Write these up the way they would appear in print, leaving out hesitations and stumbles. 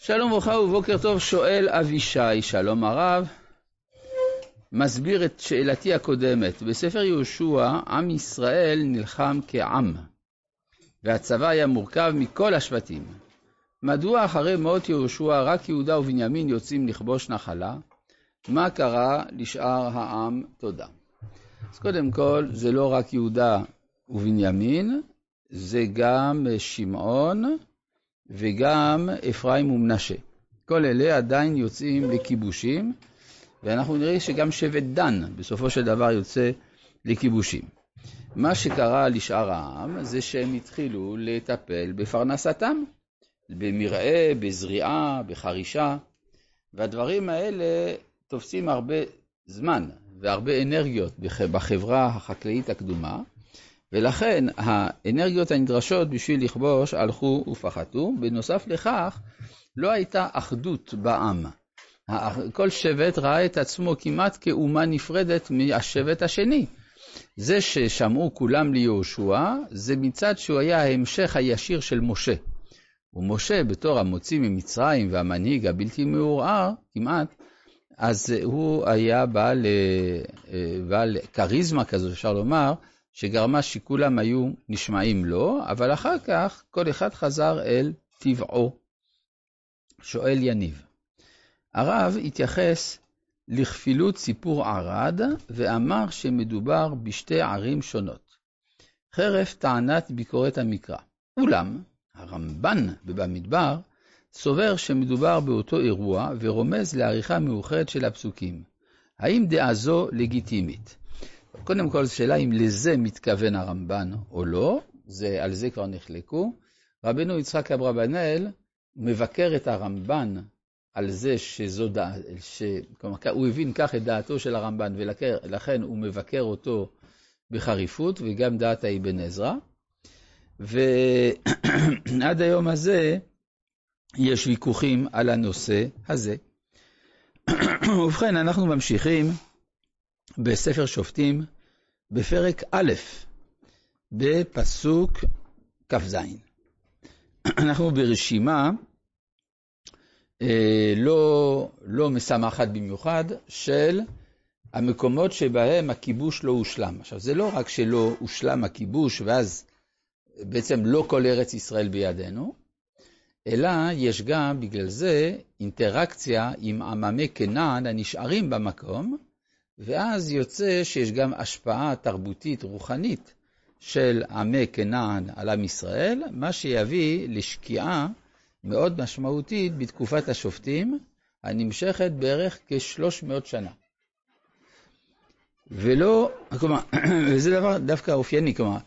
שלום וברכה ובוקר טוב, שואל אבישי. שלום הרב. מסביר את שאלתי הקודמת. בספר יהושע עם ישראל נלחם כעם, והצבא היה מורכב מכל השבטים. מדוע אחרי מות יהושע רק יהודה ובנימין יוצאים לכבוש נחלה? מה קרה לשאר העם? תודה. אז קודם כל, זה לא רק יהודה ובנימין, זה גם שמעון וגם אפרים ומנשה. כל אלה עדיין יוצאים לכיבושים, ואנחנו נראה שגם שבט דן בסופו של דבר יוצא לכיבושים. מה שקרה לשאר העם זה שהם התחילו לטפל בפרנסתם, במרעה, בזריעה, בחרישה, והדברים האלה תופסים הרבה זמן והרבה אנרגיות בחברה החקלאית הקדומה, ולכן האנרגיות הנדרשות בשביל לכבוש הלכו ופחתו. בנוסף לכך, לא הייתה אחדות בעם. כל שבט ראה את עצמו כמעט כאומה נפרדת מהשבט השני. זה ששמעו כולם ליהושע, זה מצד שהוא היה ההמשך הישיר של משה. ומשה בתור המוציא ממצרים והמנהיג הבלתי מעורער כמעט, אז הוא היה בעל קריזמה כזו, אפשר לומר, שגרמה שכולם היו נשמעים לו, אבל אחר כך כל אחד חזר אל טבעו. שואל יניב. הרב התייחס לכפילות סיפור ערד, ואמר שמדובר בשתי ערים שונות. חרף טענת ביקורת המקרא. אולם, הרמב"ן במדבר סובר שמדובר באותו אירוע, ורומז לעריכה מאוחדת של הפסוקים. האם דעה זו לגיטימית? קודם כל, שאלה אם לזה מתכוון הרמב"ן או לא, על זה כבר נחלקו. רבנו יצחק אברבנאל מבקר את הרמב"ן על זה כלומר, הוא הבין כך את דעתו של הרמב"ן, ולכן הוא מבקר אותו בחריפות, וגם דעת האבן עזרא. ועד היום הזה יש ויכוחים על הנושא הזה. ובכן, אנחנו ממשיכים בספר שופטים, בפרק א', בפסוק כ"ז. אנחנו ברשימה לא משמחת במיוחד של המקומות שבהם הכיבוש לא הושלם. עכשיו, זה לא רק שלא הושלם הכיבוש, ואז בעצם לא כל ארץ ישראל בידינו, אלא יש גם בגלל זה אינטראקציה עם עממי כנען הנשארים במקום, ואז יוצא שיש גם השפעה תרבותית רוחנית של עמי כנען על עם ישראל, מה שיביא לשקיעה מאוד משמעותית בתקופת השופטים, הנמשכת בערך כ-300 שנה. וזה דבר דווקא אופייני, כלומר,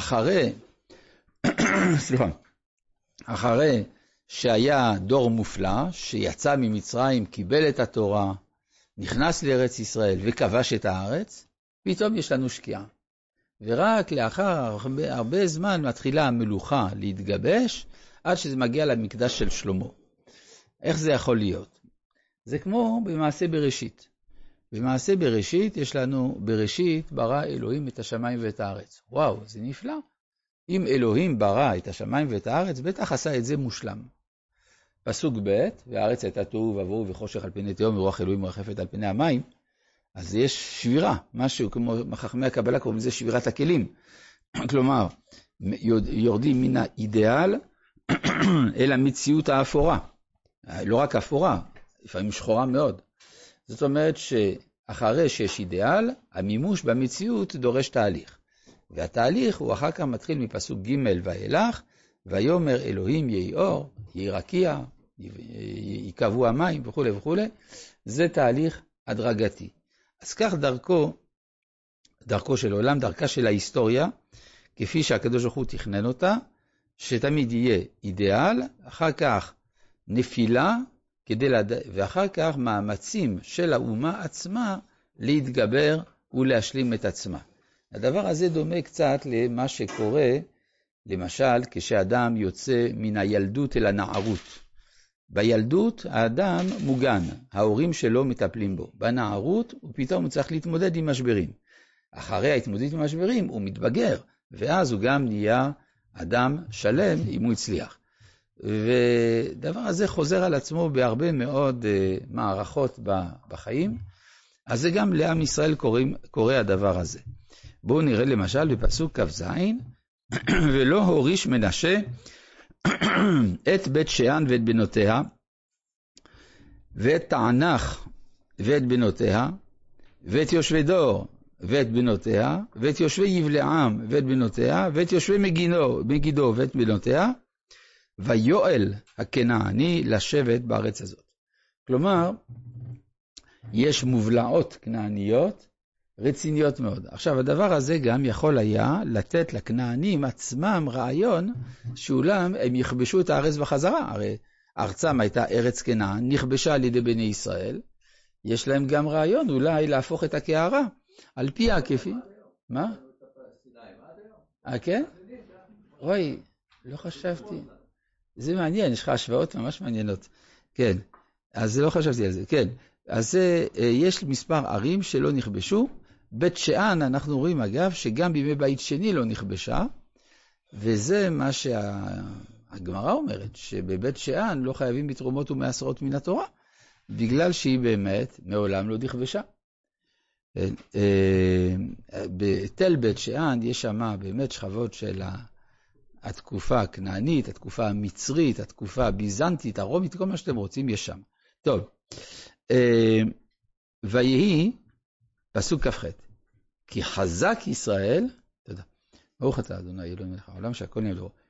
אחרי שהיה דור מופלא, שיצא ממצרים, קיבל את התורה, נכנס לארץ ישראל וכבש את הארץ, פתאום יש לנו שקיעה. ורק לאחר הרבה זמן מתחילה המלוכה להתגבש, עד שזה מגיע למקדש של שלמה. איך זה יכול להיות? זה כמו במעשה בראשית. במעשה בראשית יש לנו, בראשית ברא אלוהים את השמיים ואת הארץ. וואו, זה נפלא. אם אלוהים ברא את השמיים ואת הארץ, בטח עשה את זה מושלם. פסוק ב', והארץ הייתה תוהו ובוהו וחושך על פני תהום, ורוח אלוהים מרחפת על פני המים. אז יש שבירה, משהו כמו חכמי הקבלה קוראים לזה שבירת הכלים. כלומר, יורדים מן האידיאל אל המציאות האפורה. לא רק אפורה, לפעמים שחורה מאוד. זאת אומרת שאחרי שיש אידיאל, המימוש במציאות דורש תהליך. והתהליך הוא אחר כך מתחיל מפסוק ג' ואילך, ויאמר אלוהים יהי אור, יהי רקיע, יקבעו המים וכו' וכו'. זה תהליך הדרגתי. אז כך דרכו של עולם, דרכה של ההיסטוריה, כפי שהקדוש ברוך הוא תכנן אותה, שתמיד יהיה אידיאל, אחר כך נפילה, ואחר כך מאמצים של האומה עצמה להתגבר ולהשלים את עצמה. הדבר הזה דומה קצת למה שקורה, למשל, כשאדם יוצא מן הילדות אל הנערות. בילדות האדם מוגן, ההורים שלו מטפלים בו. בנערות הוא פתאום צריך להתמודד עם משברים. אחרי ההתמודדות עם משברים הוא מתבגר, ואז הוא גם נהיה אדם שלם אם הוא הצליח. ודבר הזה חוזר על עצמו בהרבה מאוד מערכות בחיים, אז זה גם לעם ישראל קורה הדבר הזה. בואו נראה למשל בפסוק כ"ז, ולא הוריש מנשה את בית שאן ואת בנותיה, ואת תענך ואת בנותיה, ואת יושבי דור ואת בנותיה, ואת יושבי יבלעם ואת בנותיה, ואת יושבי מגידו ואת בנותיה, ויואל הכנעני לשבת בארץ הזאת. כלומר, יש מובלעות כנעניות רציניות מאוד. עכשיו, הדבר הזה גם יכול היה לתת לכנענים עצמם רעיון שאולם הם יכבשו את הארץ בחזרה. הרי ארצם הייתה ארץ כנען, נכבשה על ידי בני ישראל. יש להם גם רעיון אולי להפוך את הקערה על פי העקיפין. מה? כן? רואי, לא חשבתי. זה מעניין, יש לך השוואות ממש מעניינות. כן, אז לא חשבתי על זה. כן, אז יש מספר ערים שלא נכבשו. בית שאן, אנחנו רואים אגב, שגם בימי בית שני לא נכבשה, וזה מה שהגמרא אומרת, שבבית שאן לא חייבים בתרומות ומעשרות מן התורה, בגלל שהיא באמת מעולם לא נכבשה. בתל בית שאן יש שם באמת שכבות של התקופה הכנענית, התקופה המצרית, התקופה הביזנטית, הרומית, כל מה שאתם רוצים יש שם. טוב, ויהי פסוק כ"ח, כי חזק ישראל, תודה, ברוך אתה אדוני אלוהים מלך העולם שהכל נהיה לדברו.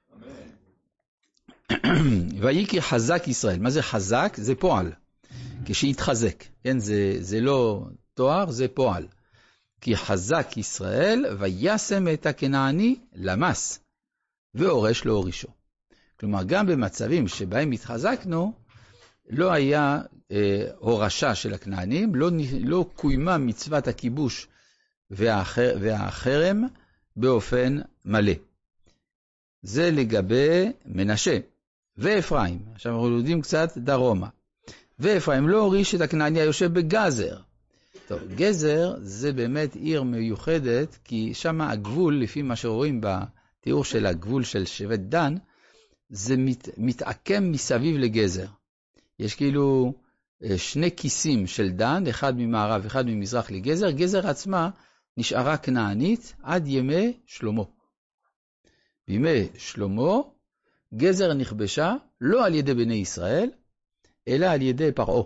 ויהי כי חזק ישראל, מה זה חזק? זה פועל, כשיתחזק, כן? זה לא תואר, זה פועל. כי חזק ישראל וישם את הכנעני למס, והורש לא הורישו. כלומר, גם במצבים שבהם התחזקנו, לא היה הורשה של הכנענים, לא קוימה מצוות הכיבוש והחרם באופן מלא. זה לגבי מנשה ואפרים. עכשיו אנחנו יודעים קצת דרומה. ואפרים לא הוריש את הכנעני היושב בגזר. טוב, גזר זה באמת עיר מיוחדת, כי שם הגבול, לפי מה שרואים בתיאור של הגבול של שבט דן, זה מתעקם מסביב לגזר. יש כאילו שני כיסים של דן, אחד ממערב, אחד ממזרח לגזר. גזר עצמה נשארה כנענית עד ימי שלמה. בימי שלמה גזר נכבשה לא על ידי בני ישראל, אלא על ידי פרעה.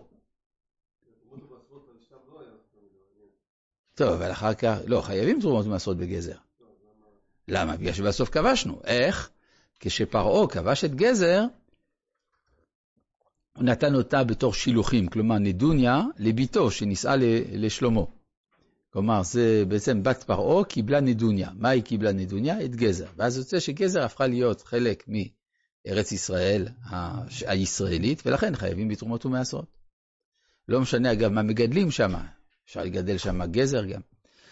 טוב, אבל אחר כך, לא, חייבים תרומות ומעשרות בגזר. למה? בגלל שבסוף כבשנו. איך? כשפרעה כבש את גזר, הוא נתן אותה בתור שילוחים, כלומר נדוניה לביתו שנישאה לשלמה. כלומר, זה בעצם בת פרעה קיבלה נדוניה. מה היא קיבלה נדוניה? את גזר. ואז יוצא שגזר הפכה להיות חלק מארץ ישראל הישראלית, ולכן חייבים בתרומות ומעשרות. לא משנה אגב מה מגדלים שם, אפשר לגדל שם גזר גם.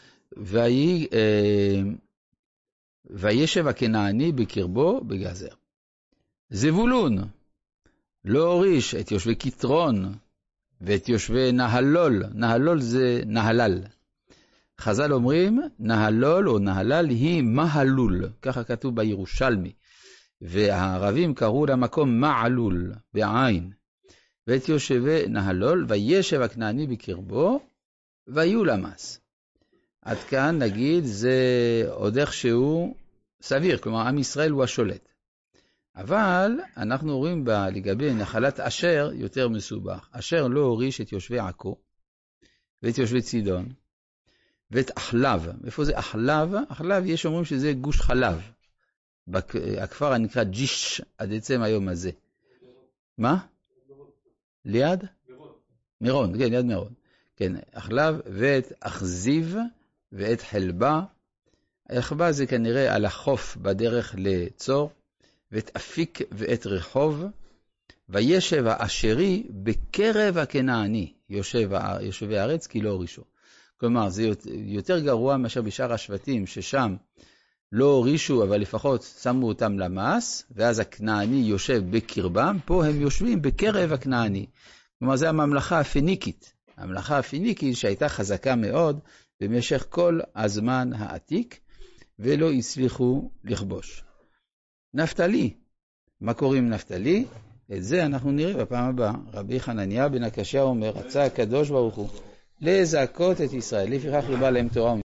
וישב הכנעני בקרבו בגזר. זבולון לא הוריש את יושבי כתרון ואת יושבי נהלול. נהלול זה נהלל. חז"ל אומרים נהלול או נהלל היא מהלול, ככה כתוב בירושלמי, והערבים קראו למקום מעלול בעין. ואת יושבי נהלול וישב הכנעני בקרבו ויהיו למס. עד כאן נגיד זה עוד איכשהו סביר, כלומר עם ישראל הוא השולט. אבל אנחנו רואים לגבי נחלת אשר יותר מסובך. אשר לא הוריש את יושבי עכו ואת יושבי צידון ואת אחלב. איפה זה אחלב? אחלב יש אומרים שזה גוש חלב. הכפר הנקרא ג'יש עד עצם היום הזה. מה? ליד? מירון, כן, ליד מירון. כן, אחלב ואת אכזיב ואת חלבה. החלבה זה כנראה על החוף בדרך לצור. ואת אפיק ואת רחוב. וישב האשרי בקרב הכנעני, יושבי הארץ, כי לא הורישו. כלומר, זה יותר גרוע מאשר בשאר השבטים, ששם לא הורישו, אבל לפחות שמו אותם למס, ואז הכנעני יושב בקרבם, פה הם יושבים בקרב הכנעני. כלומר, זה הממלכה הפניקית. הממלכה הפניקית שהייתה חזקה מאוד במשך כל הזמן העתיק, ולא הצליחו לכבוש. נפתלי, מה קוראים נפתלי? את זה אנחנו נראה בפעם הבאה. רבי חנניה בן הקשיא אומר, רצה הקדוש ברוך הוא לזכות את ישראל, לפיכך ריבה להם תורה